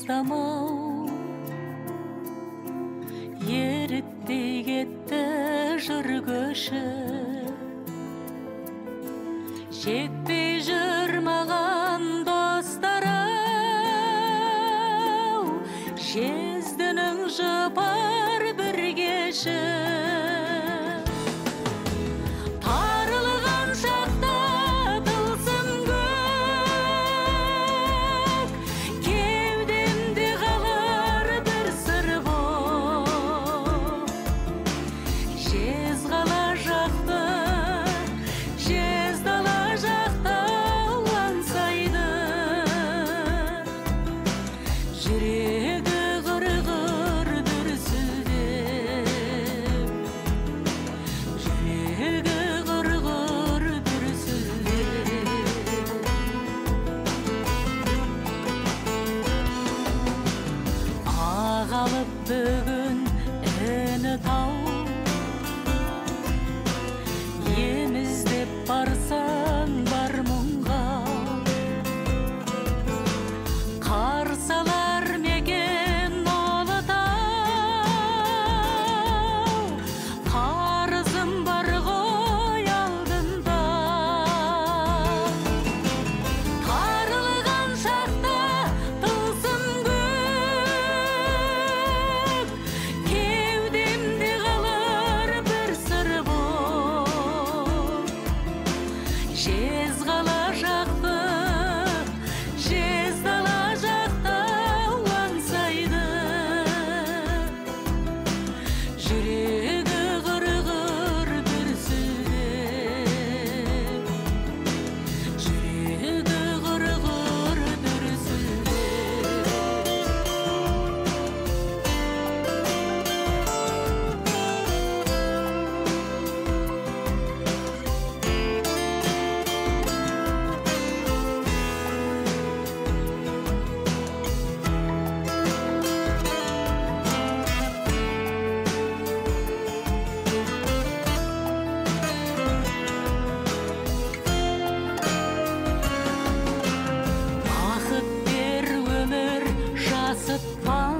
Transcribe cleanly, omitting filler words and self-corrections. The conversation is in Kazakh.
алыстамау, ерітпей кетті жыр көші. Жетпей жүр маған достар-ау, жездінің жұпар бір кеші. Тарылған шақта тылсым көк, кеудемде қалар бір сыр боп. Жез қала жақты, жез дала жақта аңсайды, жүрегі қыр-қыр дүрсілдеп, жүрегі қыр-қыр дүрсілдеп. Ағалып бүгін іні тау, еміздеп барсаң бар мұңға, қарсы алар мекен Ұлытау, қарызым бар ғой алдында. Тарылған шақта тылсым көк, кеудемде қалар бір сыр боп. Жез қала жақты, жез дала жақта аңсайды, жүрегі қыр-қыр дүрсілдеп, жүрегі қыр-қыр дүрсілдеп. Бақыт бер өмір жасытпа,